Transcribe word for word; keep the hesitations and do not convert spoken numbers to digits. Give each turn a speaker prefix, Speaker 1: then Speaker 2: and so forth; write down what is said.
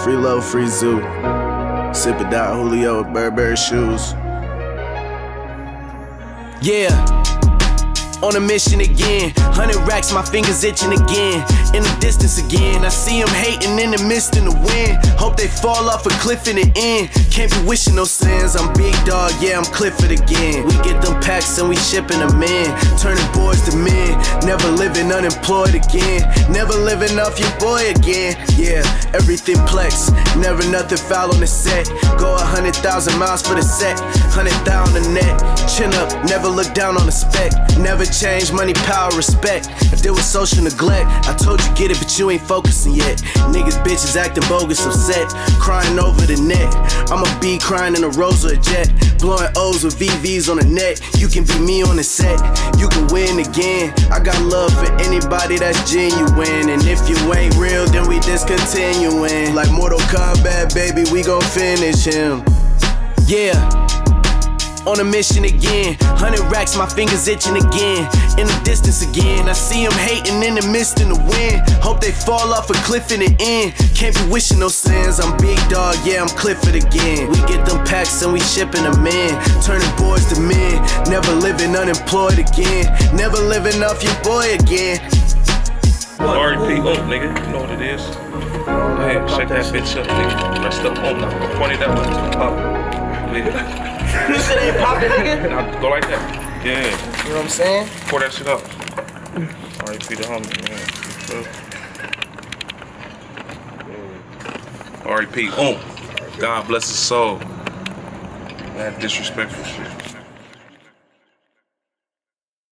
Speaker 1: Free love, free zoo. Sippin' Dot Julio with Burberry shoes.
Speaker 2: Yeah, on a mission again. Hundred racks, my fingers itching again. In the distance again, I see them hating in the mist in the wind. Hope they fall off a cliff in the end. Can't be wishing no sins. I'm big dog, yeah, I'm Clifford again. We get them packs and we shipping them in. Turning boys to men. Never living unemployed again. Never living off your boy again. Yeah, everything plex. Never nothing foul on the set. Go a hundred thousand miles for the set. Hundred thousand the net. Chin up, never look down on the spec. Never change, money, power, respect. I deal with social neglect. I told you get it, but you ain't focusing yet. Niggas, bitches acting bogus, upset. Crying over the net. I'ma be crying in a Rose or a jet. Blowing O's with V Vs on the net. You can be me on the set. You can win again. I got love for anybody that's genuine. And if you ain't real, then we discontinuing. Like Mortal Kombat, baby, we gon' finish him. Yeah, on a mission again. Hundred racks, my fingers itching again. In the distance again, I see them hating in the mist in the wind. Hope they fall off a cliff in the end. Can't be wishing no sins. I'm big dog, yeah, I'm Clifford again. We get them packs and we shipping them in. Turning boys to men. Never living unemployed again. Never living off your boy again.
Speaker 3: R E P up, nigga. You know what it is. Go ahead, shake that bitch up, nigga. Rest up on now. Point it that way. Pop. Yeah.
Speaker 2: You said ain't poppin', nigga?
Speaker 3: Now go like that. Yeah.
Speaker 2: You know what I'm saying?
Speaker 3: Pour that shit up. R E P the homie, man. R E P um. God bless his soul. That disrespectful shit.